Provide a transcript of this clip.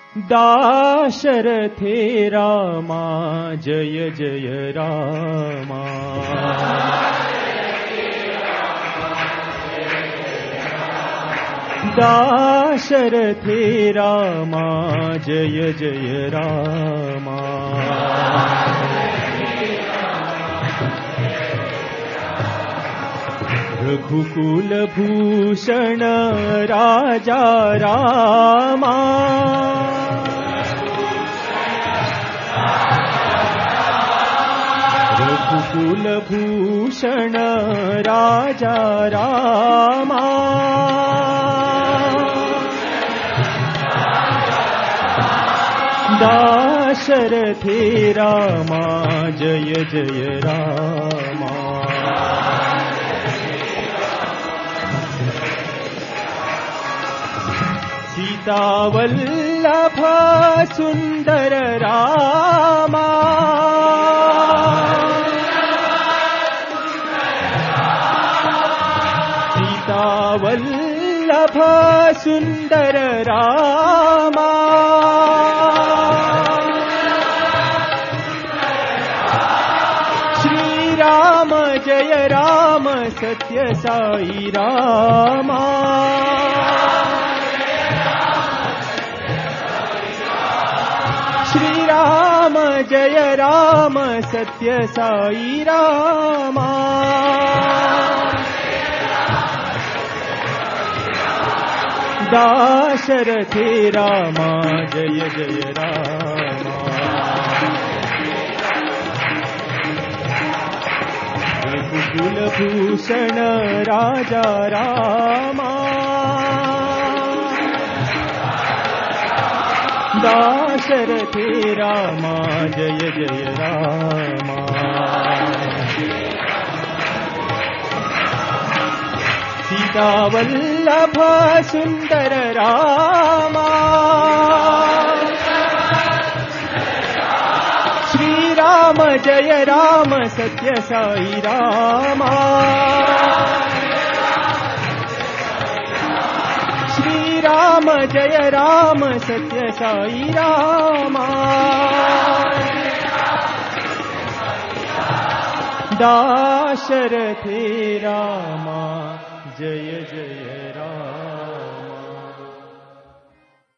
दाशरथे रामा जय जय रामा। दाशरथे रामा जय जय रामा। रघुकुल भूषण राजा रामा। रघुकुल भूषण राजा रामा। दाशरथे रामा जय जय रामा। सीता वल्लभ सुंदर रामा। सीता वल्लभ सुंदर रामा। श्री राम जय राम सत्य साई रामा। श्री राम जय राम सत्य साई रामा। दाशरथे रामा जय जय रामा। रघुकुल भूषण राजा रामा। दाशरथे रामा जय जय रामा। सीता वल्लभ सुंदर रामा। श्री राम जय राम सत्य साई रामा। श्री राम जय राम सत्य साई रामा। दाशरथे रामा जय जय राम।